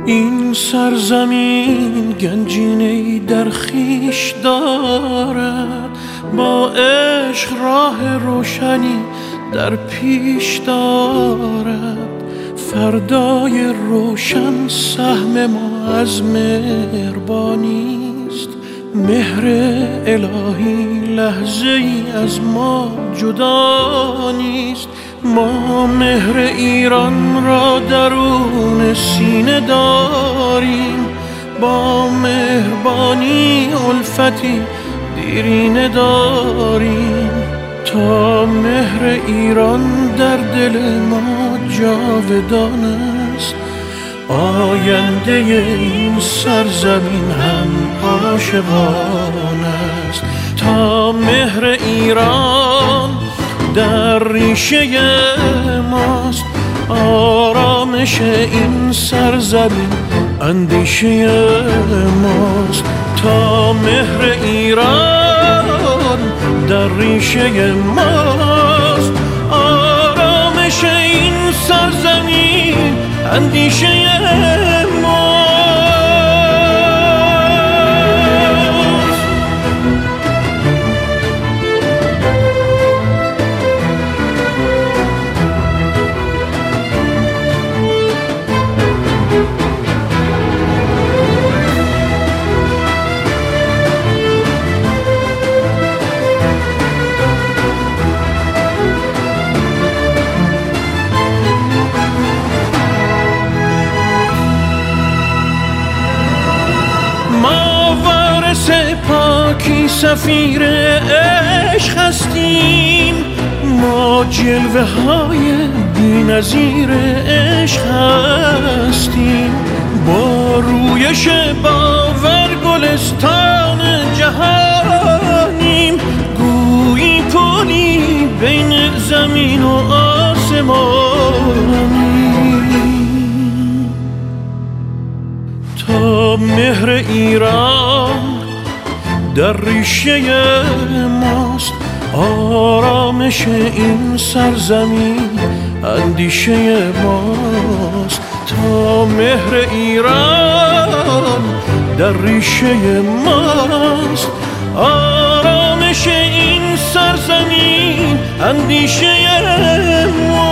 این سرزمین گنجینه‌ای در خویش دارد، با عشق راه روشنی در پیش دارد. فردای روشن سهم ما از مهربانی است، مهر الهی لحظه ای از ما جدا نیست. ما مهر ایران را درون سینه داریم، با مهربانی الفتی دیرینه داریم. تا مهر ایران در دل ما جاودان است، آینده این سرزمین هم عاشقان است. تا مهر ایران در ریشه ماست، آرامش این سرزمین اندیشه ماست. تا مهر ایران در ریشه ماست، آرامش این سرزمین اندیشه ماست. پاکی سفیر عشق هستیم، ما جلوه های بی نظیر عشق هستیم. با رویش باور گلستان جهانیم، گویی پلی بین زمین و آسمانیم. تا مهر ایران در ریشه ماست، آرامش این سرزمین اندیشه ماست. تا مهر ایران در ریشه ماست، آرامش این سرزمین اندیشه ماست.